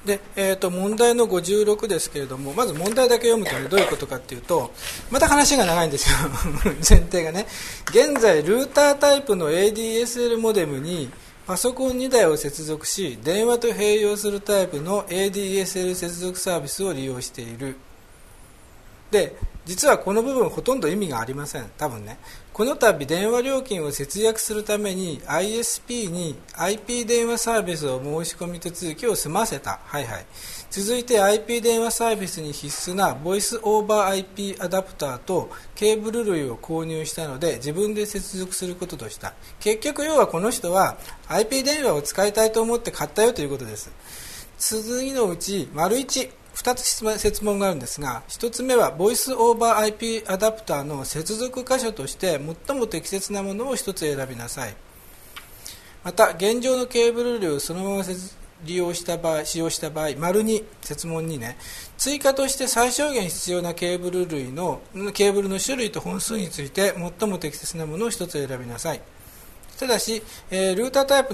で問題の56ですけれども、まず問題だけ読むと、ね、どういうことかっていうと、また話が長いんですよ前提がね。現在ルータータイプの ADSL モデムにパソコン2台を接続し、電話と併用するタイプの ADSL 接続サービスを利用している。で、実はこの部分ほとんど意味がありません。多分ね。この度電話料金を節約するために ISP に IP 電話サービスを申し込み手続きを済ませた。はいはい。続いて IP 電話サービスに必須なボイスオーバー IP アダプターとケーブル類を購入したので自分で接続することとした。結局要はこの人は IP 電話を使いたいと思って買ったよということです。次のうち丸1、2つ質問があるんですが、1つ目はボイスオーバー IP アダプターの接続箇所として最も適切なものを1つ選びなさい。また現状のケーブル類をそのまま使用した場合丸2、設問2ね、追加として最小限必要なケーブルの種類と本数について最も適切なものを1つ選びなさい。ただし、ルータータイプ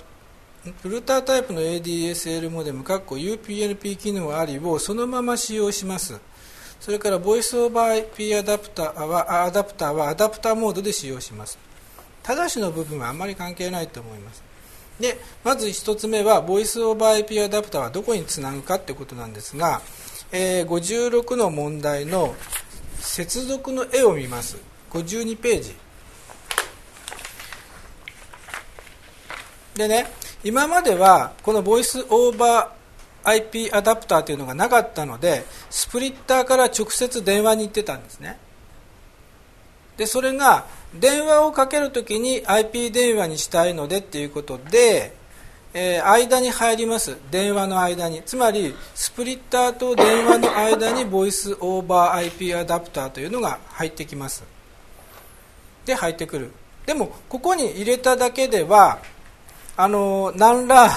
の ADSL モデム UPnP 機能ありをそのまま使用します。それからボイスオーバー IP アダプターはアダプターモードで使用します。ただしの部分はあまり関係ないと思います。で、まず1つ目はボイスオーバー IP アダプターはどこにつなぐかということなんですが、56の問題の接続の絵を見ます。52ページでね、今まではこのボイスオーバー IP アダプターというのがなかったので、スプリッターから直接電話に行ってたんですね。で、それが電話をかけるときに IP 電話にしたいのでっていうことで、間に入ります。電話の間に、つまりスプリッターと電話の間にボイスオーバー IP アダプターというのが入ってきます。で、入ってくる。でもここに入れただけでは何ら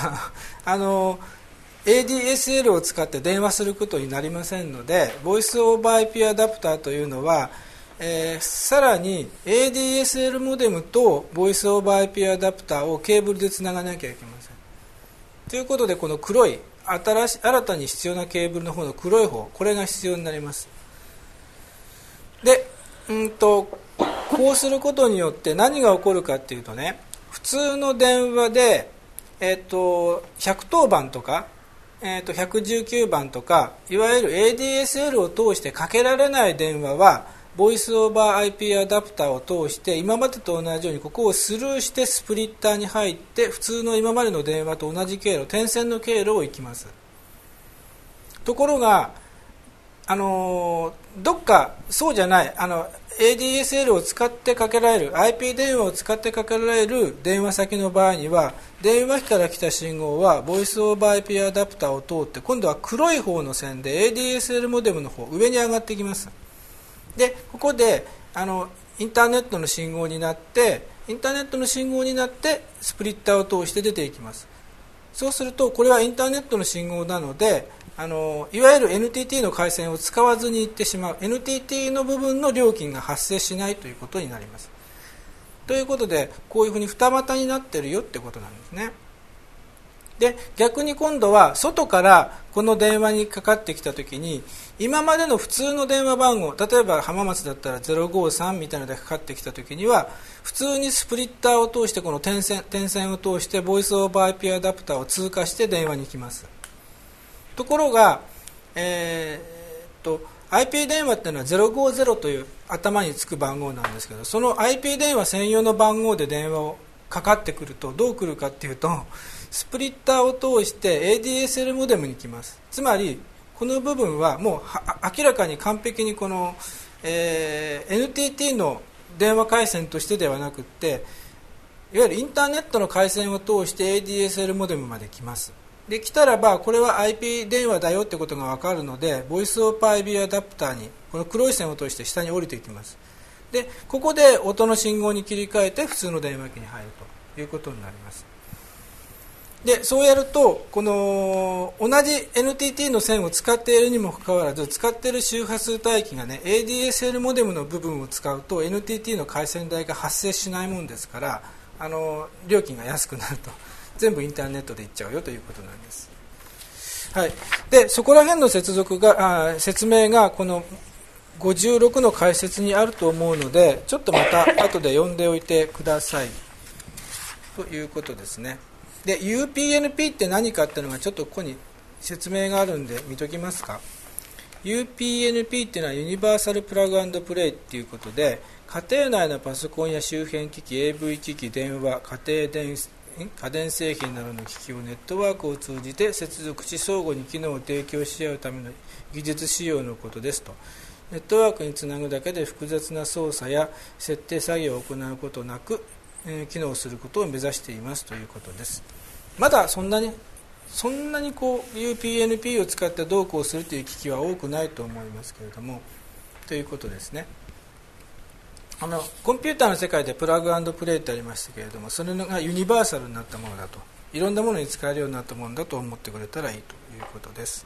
ADSL を使って電話することになりませんので、ボイスオーバー IP アダプターというのは、さらに ADSL モデムとボイスオーバー IP アダプターをケーブルでつながなきゃいけません。ということで、この黒い新たに必要なケーブルの方の黒い方、これが必要になります。で、こうすることによって何が起こるかっていうとね、普通の電話で、110番とか、119番とか、いわゆる ADSL を通してかけられない電話はボイスオーバー IP アダプターを通して今までと同じようにここをスルーしてスプリッターに入って普通の今までの電話と同じ経路、点線の経路を行きます。ところがどっかそうじゃないADSL を使ってかけられる IP 電話を使ってかけられる電話先の場合には、電話機から来た信号はボイスオーバー IP アダプターを通って今度は黒い方の線で ADSL モデムの方上に上がってきます。で、ここでインターネットの信号になってスプリッターを通して出ていきます。そうするとこれはインターネットの信号なのでいわゆる NTT の回線を使わずに行ってしまう NTT の部分の料金が発生しないということになります。ということでこういうふうに二股になっているよってことなんですね。で、逆に今度は外からこの電話にかかってきたときに今までの普通の電話番号、例えば浜松だったら053みたいなのでかかってきたときには普通にスプリッターを通してこの点線を通してボイスオーバー IP アダプターを通過して電話に行きます。ところが、IP 電話っていうのは050という頭につく番号なんですけど、その IP 電話専用の番号で電話をかかってくるとどう来るかっていうと、スプリッターを通して ADSL モデムに来ます。つまりこの部分はもう明らかに完璧にこの、NTT の電話回線としてではなくって、いわゆるインターネットの回線を通して ADSL モデムまで来ます。で、来たらばこれは IP 電話だよってことが分かるので、ボイスオーバー IP アダプターにこの黒い線を通して下に降りていきます。で、ここで音の信号に切り替えて普通の電話機に入るということになります。で、そうやるとこの同じ NTT の線を使っているにもかかわらず、使っている周波数帯域がね ADSL モデムの部分を使うと NTT の回線代が発生しないもんですから、料金が安くなると、全部インターネットで行っちゃうよということなんです。 はい、でそこら辺の説明がこの56の解説にあると思うので、ちょっとまた後で読んでおいてくださいということですね。で UPnP って何かっていうのがちょっとここに説明があるんで見ときますか。 UPnP っていうのはユニバーサルプラグ&プレイっていうことで、家庭内のパソコンや周辺機器、 AV 機器、電話、家電製品などの機器をネットワークを通じて接続し、相互に機能を提供し合うための技術仕様のことですと。ネットワークにつなぐだけで複雑な操作や設定作業を行うことなく、機能することを目指していますということです。まだそんなにこう UPnP を使ってどうこうするという機器は多くないと思いますけれども、ということですね。コンピューターの世界でプラグ&プレイってありましたけれども、それがユニバーサルになったものだと、いろんなものに使えるようになったものだと思ってくれたらいいということです。